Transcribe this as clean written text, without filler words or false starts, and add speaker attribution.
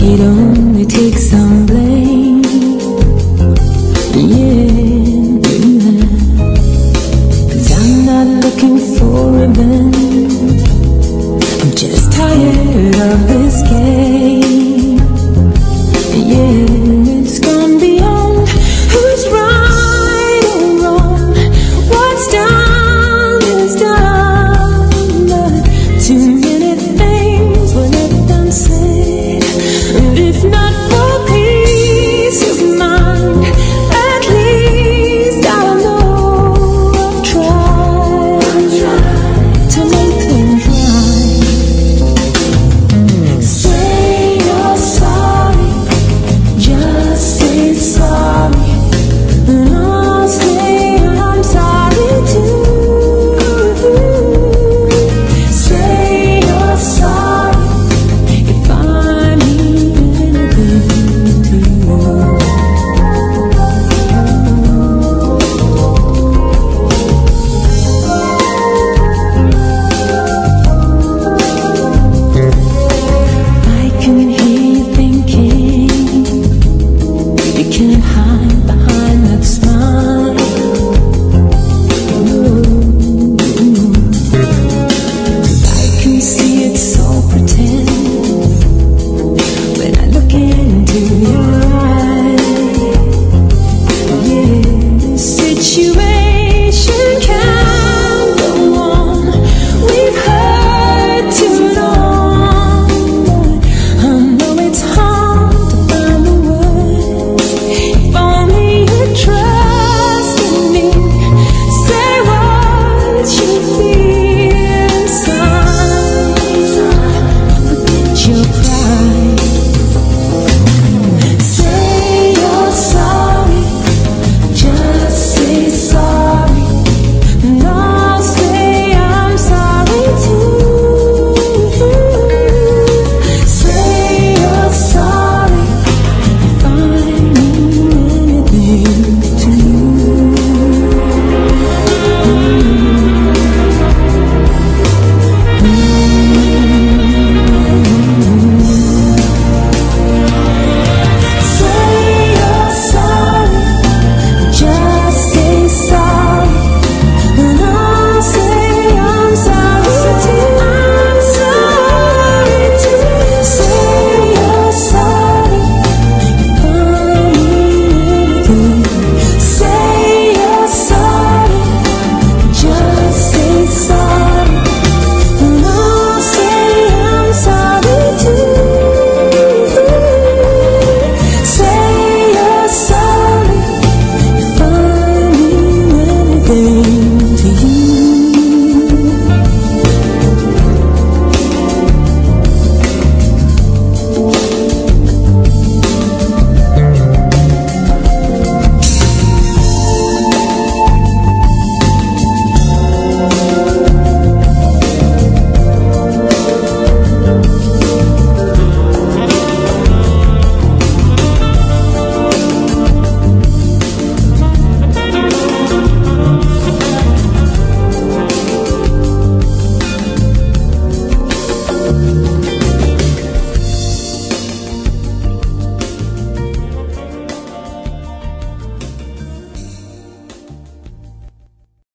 Speaker 1: it only takes some blame. Yeah, 'cause I'm not looking for revenge. I'm just tired of this game. Yeah, it's gone beyond who's right or wrong. What's done is done, but too many things were left unsaid. And if not for peace of mind, at least I know I've tried to make things right. Say you're sorry, just say sorry, and I'll say I'm sorry too. Say you're sorry if I mean anything to you. I can hear you thinking you can't hide behind that smile. I can see it's all pretend when I look into your